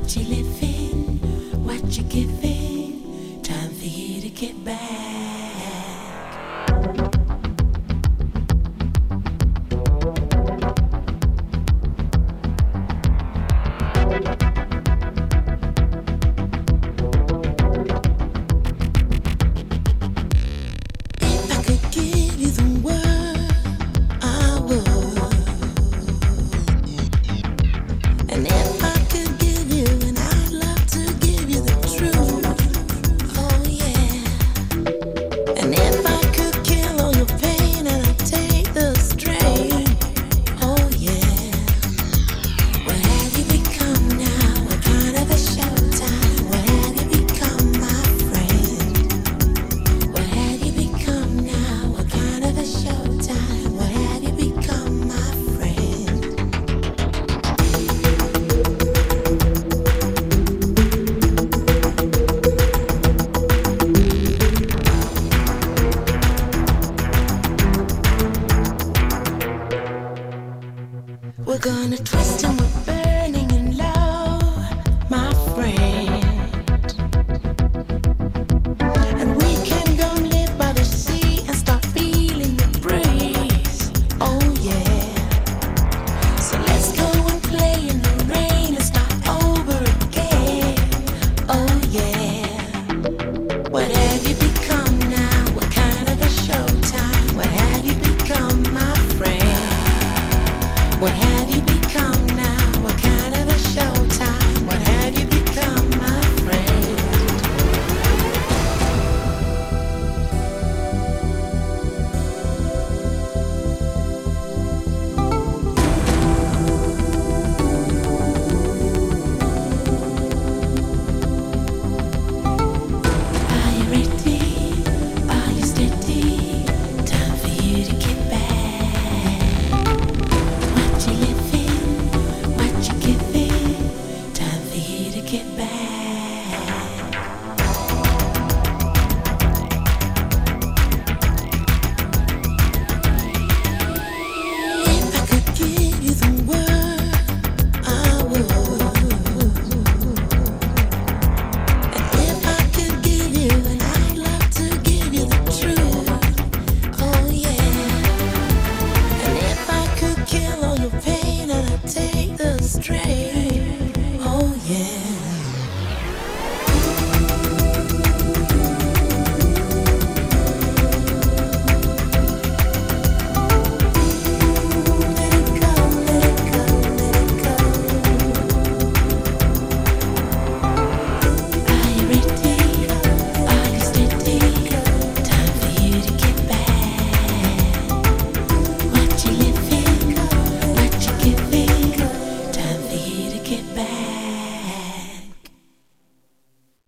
What you living, what you giving, time for you to get back. If I could give you the world, I would. And if I could give you, and I'd love to give you the truth, oh yeah. And if I could kill all your pain and I'd take the strain, oh yeah. What have you become now? What kind of a showtime? What have you become, my friend? What have you become now? What kind of a showtime? What have you become, my friend? We're gonna twist and we're burning in love, my friend. And we can go live by the sea and start feeling the breeze, oh yeah. So let's go and play in the rain and start over again, oh yeah. What have you become now? What kind of a showtime? What have you become, my friend? What have you become now? What kind of a showtime? What have you become, my friend? Are you ready? Are you steady? Time for you to get back. What you living? What you giving? Time for you to get back. If I could give you the world, I would. And if I could give you, and I'd love to give you the truth, oh yeah. And if I could kill all your pain and I'd take the strain, oh yeah.